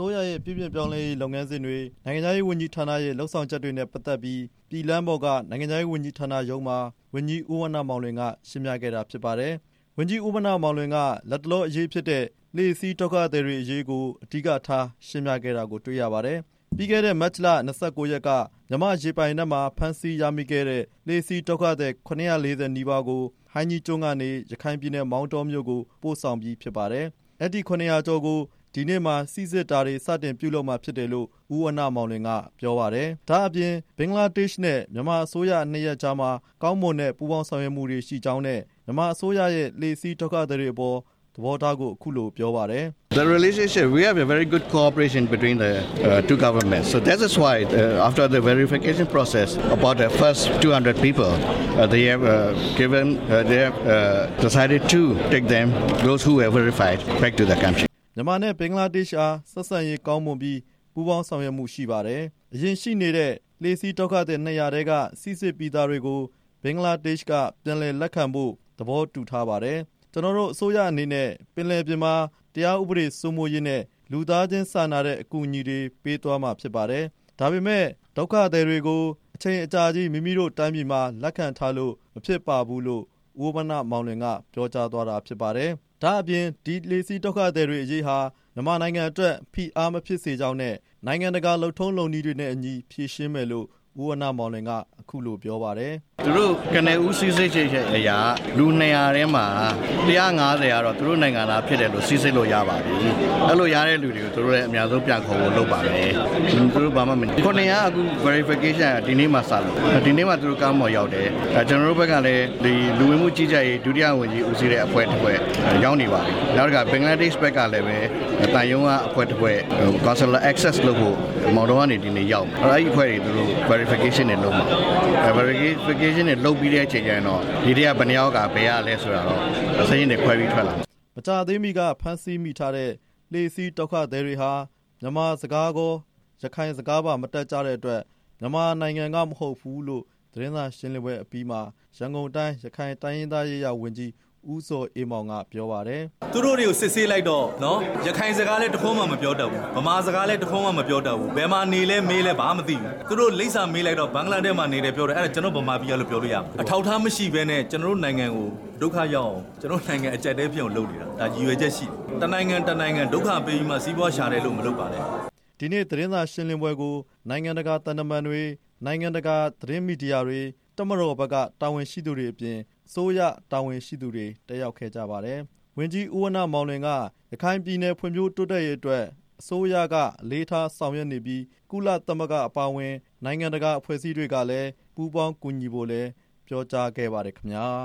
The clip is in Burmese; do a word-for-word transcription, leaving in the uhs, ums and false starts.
စိုးရရဲ့ပြည်ပြပြောင်းလဲရေးလုပ်ငန်းစဉ်တွေနိုင်ငံခြားရေးဝန်ကြီးဌာနရဲ့လှုပ်ဆောင်ချက်တွေနဲ့ပတ်သက်ပြီးပြည်လမ်းပေါ်ကနိုင်ငံခြားရေးဝန်ကြီးဌာနရုံးမှာဝန်ကြီးဦးဝဏ္ဏမောင်လွင်ကရှင်းပြခဲ့တာဖြစ်ပါတယ်။ဝန်ကြီးဦးဝဏ္ဏမောင်လွင်ကလက်တလောအရေးဖြစ်တဲ့လှေစီးဒုက္ခသည်တွေအရေးကိုအဓိကထားရှင်းပြခဲ့တာကိုတွေ့ရပါတယ်။ပြီးခဲ့တဲ့မတ်လ၂၉ရက်ကမြန်မာရေပိုင်နက်မှာဖမ်းဆီးရမိခဲ့တဲ့လှေစီးဒုက္ခသည်ခုနှစ်ရာလေးဆယ်နီးပါးကိုဟိုင်းကြီးကျွန်းကနေရခိုင်ပြည်နယ်မောင်တောမြို့ကိုပို့ဆောင်ပြီးဖြစ်ပါတယ်။အဲ့ဒီခုနှစ်ရာကျော်ကိုဒီနေ့မှာစီစစ်တာတွေစတင်ပြုလုပ်မှာဖြစ်တယ်လို့ဦးဝဏ္ဏမောင်လွင်ကပြောပါတယ်။ဒါအပြင်ဘင်္ဂလားဒေ့ရှ်နဲ့မြန်မာအစိုးရနှစ်ရက်ကြားမှာကောင်းမွန်တဲ့ပူးပေါင်းဆောင်ရွက်မှုတွေရှိကြောင်းနဲ့မြန်မာအစိုးရရဲ့လှေစီးဒုက္ခသည်တွေအပေါ်သဘောထားကိုအခုလိုပြောပါတယ်။ The relationship, we have a very good cooperation between the uh, two governments. So that is why uh, after the verification process, about the first two hundred people, uh, they have uh, given, uh, they have uh, decided to take them, those who were verified, back to the country. မြန်မာနဲ့ဘင်္ဂလားဒေ့ရှ်အားဆက်ဆံရေးကောင်းမွန်ပြီးပူးပေါင်းဆောင်ရွက်မှုရှိပါတယ်။အရင်ရှိနေတဲ့လှေစီးဒုက္ခသည်နှစ်ရာတဲကစီစစ်ပြီးသားတွေကိုဘင်္ဂလားဒေ့ရှ်ကပြန်လည်လက်ခံဖို့သဘောတူထားပါတယ်။ကျွန်တော်တို့အစိုးရအနေနဲ့ပင်လယ်ပြင်မှာတရားဥပဒေစိုးမိုးရေးနဲ့လူသားချင်းစာနာတဲ့အကူအညီတွေပေးသွားမှာဖြစ်ပါတယ်။ဒါပေမဲ့ဒုက္ခသည်တွေကိုအချိန်အကြာကြီးမိမိတို့တိုင်းပြည်မှာလက်ခံထားလို့မဖြစ်ပါဘူးလို့ဦးဝဏ္ဏမောင်လွင်ကပြောကြားသွားတာဖြစ်ပါတယ်။ဒါအပြင်ဒီလှေစီးဒုက္ခသည်တွေအရေးဟာမြန်မာနိုင်ငံအတွက်ဖိအားမဖြစ်စေကြောင်းနဲ့နိုင်ငံတကာလှုပ်ထုံးလုံနည်းတွေနဲ့အညီဖြေရှင်းမယ်လို့ဦးဝဏ္ဏမောင်လွင်ကအခုလိုပြောပါတယ်။သူတို့ကနေဦးစီးစိတ်ချက်အရာလူနှစ်ရာထဲမှာတစ်ငါးဆယ်ကတော့သူတို့နိုင်ငံသားဖြစ်တယ်လို့စီးစိတ်လို့ရပါပြီ။အဲ့လိုရတဲ့လူတွေကိုသူတို့လည်းအများဆုံးပြန်ခေါ်ဖို့လုပ်ပါမယ်။သူတို့ဘာမှမခုနှစ်ရာအခု verification ဒီနေ့မှစလို့ဒီနေ့မှသူတို့ကောင်းမော်ရောက်တယ်။အဲကျွန်တော်တို့ဘက်ကလည်းဒီလူဝင်မှုကြီးကြပ်ရေးဒုတိယဝန်ကြီးဦးစီးတဲ့အဖွဲ့တစ်ဖွဲ့ရောက်နေပါပြီ။နောက်တစ်ခါဘင်္ဂလားဒေ့ရှ်ဘက်ကလည်းပဲတန်ယုံကအဖွဲ့တစ်ဖွဲ့ consular access လုပ်ဖို့မော်တော်ကနေဒီနေ့ရောက်တယ်။အဲ့ဒီအဖွဲ့တွေသူတို့ verification နဲ့လုပ်မှာ verification နဲ့လုပ်ပြီးတဲ့အချိန်ကျရင်တော့ဒီတည်းကဘယ်နှယောက်ကဘယ်ရလဲဆိုတာတော့အစင်းနဲ့ခွဲပြီးထွက်လာမကြသေးမီကဖမ်းဆီးမိထားတဲ့လှေစီးဒုက္ခသည်တွေဟာမြန်မာစကားကောရခိုင်စကားပါမတက်ကြတဲ့အတွက်မြန်မာနိုင်ငံကမဟုတ်ဘူးလို့သတင်းစာရှင်းလင်းပွဲအပြီးမှာရန်ကုန်တိုင်းရခိုင်တိုင်းရင်းသားရေးရာဝန်ကြီးဦးစောအေးမောင်ကပြောပါတယ်သူတို့တွေကိုစစ်ဆေးလိုက်တော့နော်ရခိုင်စကားလည်းတခုံးမှမပြောတတ်ဘူးဗမာစကားလည်းတခုံးမှမပြောတတ်ဘူးဘယ်မှာနေလဲမေးလဲဘာမှမသိဘူးသူတို့လိမ့်စာမေးလိုက်တော့ဘင်္ဂလားဒေ့ရှ်မှာနေတယ်ပြောတယ်အဲ့ဒါကျွန်တော်ဗမာပြည်ကလို့ပြောလို့ရအထောက်ထားမရှိဘဲနဲ့ကျွန်တော်တို့နိုင်ငံကိုဒုက္ခရောက်အောင်ကျွန်တော်နိုင်ငံအကြက်တဲဖြစ်အောင်လုပ်နေတာဒါရည်ရွယ်ချက်ရှိတနိုင်ငံတနိုင်ငံဒုက္ခပေးပြီးမှစီးပွားရှာတယ်လို့မလုပ်ပါနဲ့ဒီနေ့သတင်းစာရှင်းလင်းပွဲကိုနိုင်ငံတကာတန်တမန်တွေနိုင်ငံတကာသတင်းမီဒီယာတွေတမတော်ဘက်ကတာဝန်ရှိသူတွေအပြင်စိုးရတာဝန်ရှိသူတွေတက်ရောက်ခဲ့ကြပါတယ်။ဝန်ကြီးဦးဝဏ္ဏမောင်လွင်ကရခိုင်ပြည်နယ်ဖွံ့ဖြိုးတိုးတက်ရေးအတွက်အစိုးရကအလေးထားဆောင်ရွက်နေပြီးကုလသမဂ္ဂအပါအဝင်နိုင်ငံတကာအဖွဲ့အစည်းတွေကလည်းပူးပေါင်းကူညီဖို့လည်းပြောကြားခဲ့ပါတယ်ခင်ဗျာ